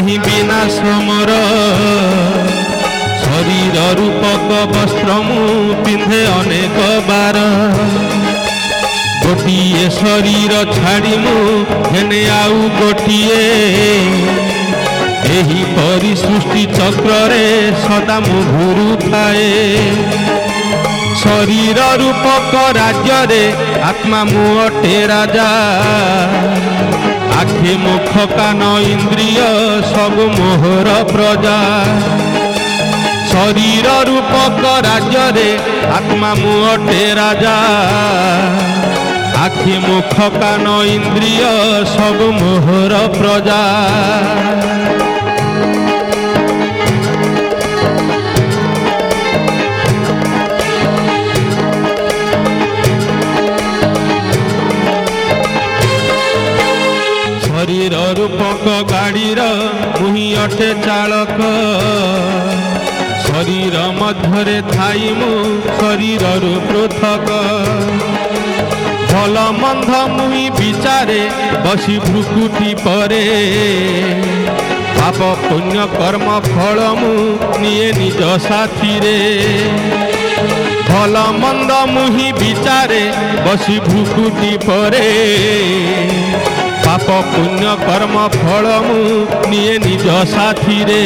ନାହିଁ ବିନାଶ ମୋର ଶରୀର ରୂପକ ବସ୍ତ୍ର ମୁଁ ପିନ୍ଧେ ଅନେକ ବାର ଗୋଟିଏ ଶରୀର ଛାଡ଼ି ମୁଁ ହେନେ ଆଉ ଗୋଟିଏ ଏହିପରି ସୃଷ୍ଟି ଚକ୍ରରେ ସଦା ମୁଁ ଘୁରୁଥାଏ ଶରୀର ରୂପକ ରାଜ୍ୟରେ ଆତ୍ମା ମୁଁ ଅଟେ ରାଜା ଆଖି ମୁଖ କାନ ଇନ୍ଦ୍ରିୟ ସବୁ ମୋହର ପ୍ରଜା ଶରୀର ରୂପକ ରାଜ୍ୟରେ ଆତ୍ମା ମୁଁ ଅଟେ ରାଜା ଆଖି ମୁଖ କାନ ଇନ୍ଦ୍ରିୟ ସବୁ ମୋହର ପ୍ରଜା ଶରୀର ରୂପକ ଗାଡ଼ିର ମୁହିଁ ଅଟେ ଚାଳକ ଶରୀର ମଧ୍ୟରେ ଥାଇ ମୁଁ ଶରୀରରୁ ପୃଥକ ଭଲ ମନ୍ଦ ମୁହିଁ ବିଚାରେ ବସି ଭୃକୁଟି ପରେ ପାପ ପୁଣ୍ୟ କର୍ମ ଫଳ ମୁଁ ନିଏ ନିଜ ସାଥିରେ ଭଲ ମନ୍ଦ ମୁହିଁ ବିଚାରେ ବସି ଭୃକୁଟି ପରେ ପାପ ପୁଣ୍ୟ କର୍ମ ଫଳ ମୁଁ ନିଏ ନିଜ ସାଥିରେ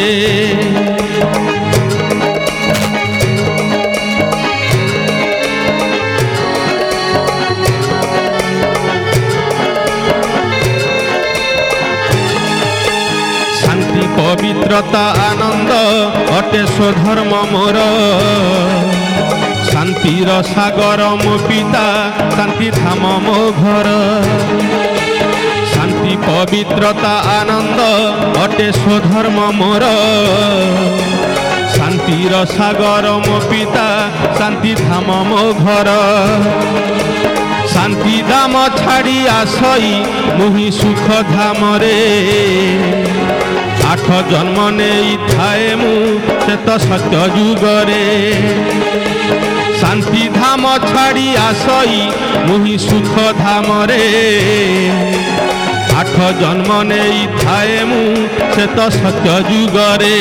ଶାନ୍ତି ପବିତ୍ରତା ଆନନ୍ଦ ଅଟେ ସ୍ୱଧର୍ମ ମୋର ଶାନ୍ତିର ସାଗର ମୋ ପିତା ଶାନ୍ତି ଧାମ ମୋ ଘର ଶାନ୍ତି ପବିତ୍ରତା ଆନନ୍ଦ ଅଟେ ସ୍ୱଧର୍ମ ମୋର ଶାନ୍ତିର ସାଗର ମୋ ପିତା ଶାନ୍ତି ଧାମ ମୋ ଘର ଶାନ୍ତି ଧାମ ଛାଡ଼ି ଆସଇ ମୁହିଁ ସୁଖ ଧାମରେ ଆଠ ଜନ୍ମ ନେଇଥାଏ ମୁଁ ଶ୍ଵେତ ସତ୍ୟ ଯୁଗରେ ଶାନ୍ତି ଧାମ ଛାଡ଼ି ଆସଇ ମୁହିଁ ସୁଖ ଧାମରେ ଆଠ ଜନ୍ମ ନେଇଥାଏ ମୁଁ ଶ୍ଵେତ ସତ୍ୟ ଯୁଗରେ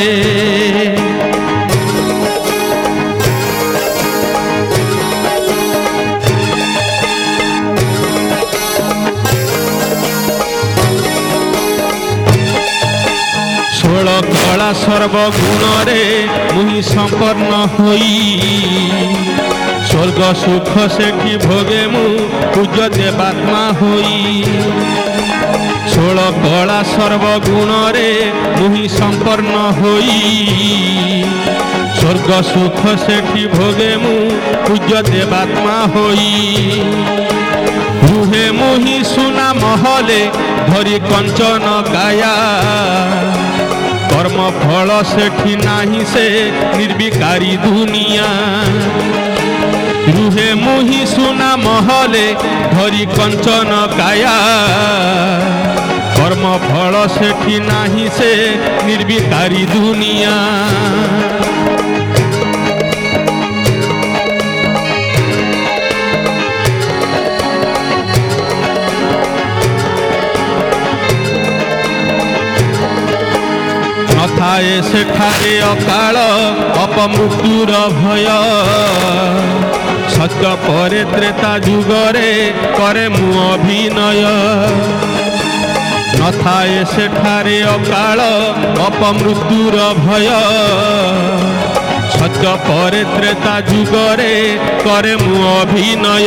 ଷୋଳ କଳା ସର୍ବଗୁଣରେ ମୁହିଁ ସମ୍ପନ୍ନ ହୋଇ ସ୍ୱର୍ଗ ସୁଖ ସେଠି ଭୋଗେ ମୁଁ ପୂଜ୍ୟ ଦେବାତ୍ମା ହୋଇ ଷୋଳ କଳା ସର୍ବଗୁଣରେ ମୁହିଁ ସମ୍ପନ୍ନ ହୋଇ ସ୍ୱର୍ଗ ସୁଖ ସେଠି ଭୋଗେ ମୁଁ ପୂଜ୍ୟ ଦେବାତ୍ମା ହୋଇ ରୁହେ ମୁହିଁ ସୁନା ମହଲେ ଧରି କଞ୍ଚନ କାୟା କର୍ମ ଫଳ ସେଠି ନାହିଁ ସେ ନିର୍ବିକାରୀ ଦୁନିଆ ରୁହେ ମୁହିଁ ସୁନା ମହଲେ ଧରି କଞ୍ଚନ କାୟା କର୍ମ ଫଳ ସେଠି ନାହିଁ ସେ ନିର୍ବିକାରୀ ଦୁନିଆ ନଥାଏ ସେଠାରେ ଅକାଳ ଅପମୃତ୍ୟୁର ଭୟ ସତ୍ୟ ପରେ ତ୍ରେତା ଯୁଗରେ କରେ ମୁଁ ଅଭିନୟ ନଥାଏ ସେଠାରେ ଅକାଳ ଅପମୃତ୍ୟୁର ଭୟ ସତ୍ୟ ପରେ ତ୍ରେତା ଯୁଗରେ କରେ ମୁଁ ଅଭିନୟ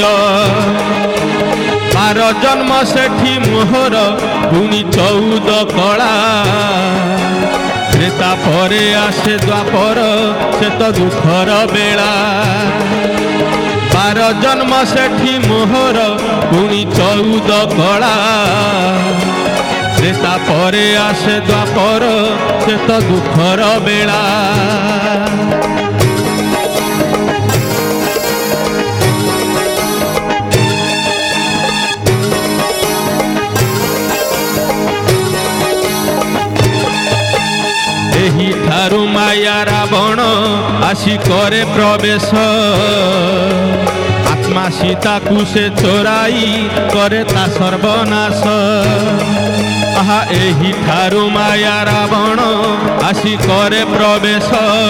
12 ଜନ୍ମ ସେଠି ମୋହର ପୁଣି 14 କଳା ତ୍ରେତା ପରେ ଆସେ ଦ୍ୱାପର ସେ ତ ଦୁଃଖର ବେଳା 12 ଜନ୍ମ ସେଠି ମୋହର ପୁଣି 14 କଳା ତ୍ରେତା ପରେ ଆସେ ଦ୍ୱାପର ସେ ତ ଦୁଃଖର ବେଳା ଠାରୁ ମାୟା ରାବଣ ଆସି କରେ ପ୍ରବେଶ आत्मा सीताକୁ ସେ ଚୋରାଇ କରେ ତା ସର୍ବନାଶ। ଆହା ଏହିଠାରୁ ମାୟା ରାବଣ ଆସି କରେ ପ୍ରବେଶ।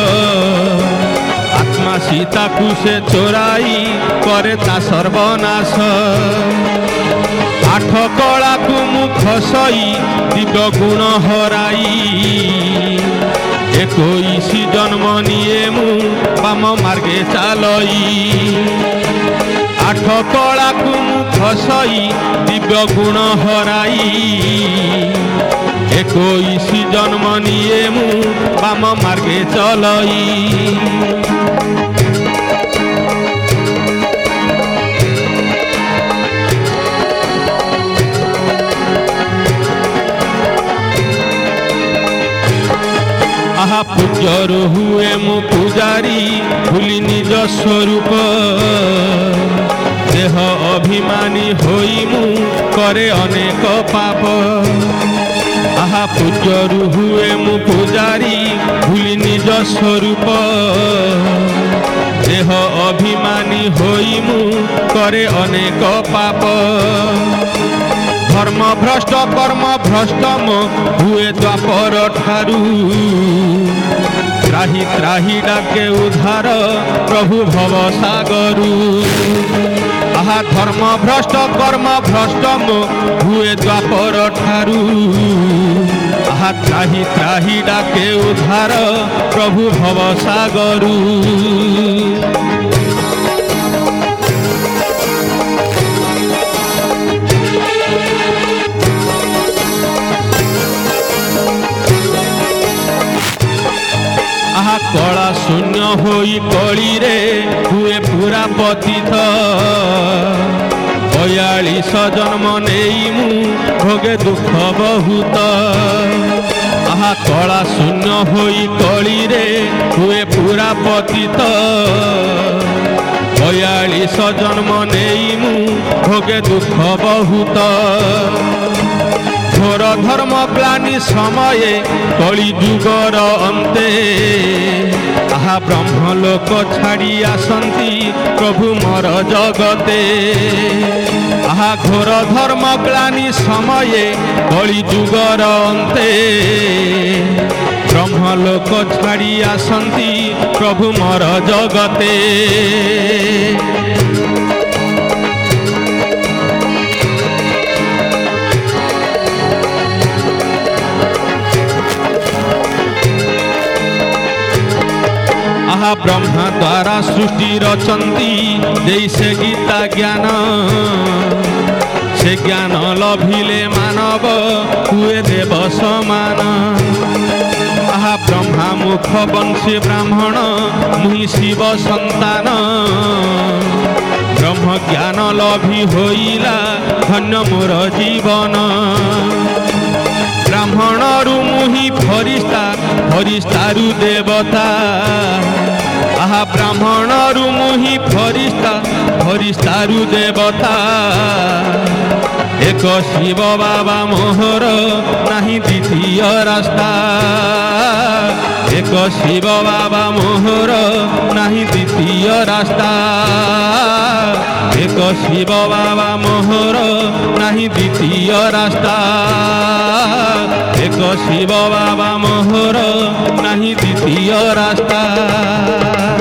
आत्मा सीताକୁ ସେ ଚୋରାଇ କରେ ତା ସର୍ବନାଶ। आठ कଳାକୁ ମୁଁ ଖସଇ ଦିବ୍ୟ ଗୁଣ ହରାଇ 21 जन्म निये मु बाम मार्गे चालई। आठ कଳାକୁ ମୁଁ ଖସଇ ଦିବ୍ୟ ଗୁଣ ହରାଇ 21 जन्म निये मु बाम मार्गे चलई। आहा पूज्य हुए मु पूजारी भूली निज स्वरूप। देह अभिमानी होई मु करे अनेक पाप। आहा पूज्य हुए मु पूजारी भूली निज स्वरूप। देह अभिमानी होई मु करे अनेक पाप। धर्म भ्रष्ट कर्म भ्रष्ट मो हुए द्वापर ठारू। त्राही त्राही डाके उद्धार प्रभु भव सागरू। आहा धर्म भ्रष्ट कर्म भ्रष्ट मो हुए द्वापर ठारू। आहा त्राही त्राही डाके उद्धार प्रभु भव सागरू। आहा कला शून्य होई कली रे हुए पूरा पतित। 42 जन्म नेई मु भोगे दुख बहुत। आहा कला शून्य होई कली रे हुए पूरा पतित। 42 जन्म नेई मु भोगे दुख बहुत। घोर धर्म ग्लानि समये कली जुगर अंते। आहा ब्रह्मलोक छाड़ी आसंती प्रभु मोर जगते। आहा घोर धर्म ग्लानि समये कली जुगर अंते। ब्रह्मलोक छाड़ी आसंती प्रभु मोर जगते। आहा ब्रह्मा द्वारा सृष्टि रचंती जैसे गीता ज्ञान। से ज्ञान लभिले मानव हुए देव समान। आहा ब्रह्मा मुख वंशी ब्राह्मण मुहि शिव संतान। ब्रह्म ज्ञान लभि होइला धन्य मोर जीवन। ब्राह्मणरू मुहि फरिस्ता फरिस्तारू देवता। आहा ब्राह्मणरू मुहि फरिस्ता फरिस्तारू देवता। एक शिव बाबा मोहर नाही द्वितीय रास्ता। एक शिव बाबा मोहर नाही द्वितीय रास्ता। एक शिव बाबा मोहर नाही द्वितीय रास्ता। एक शिव बाबा मोहर नाही द्वितीय रास्ता।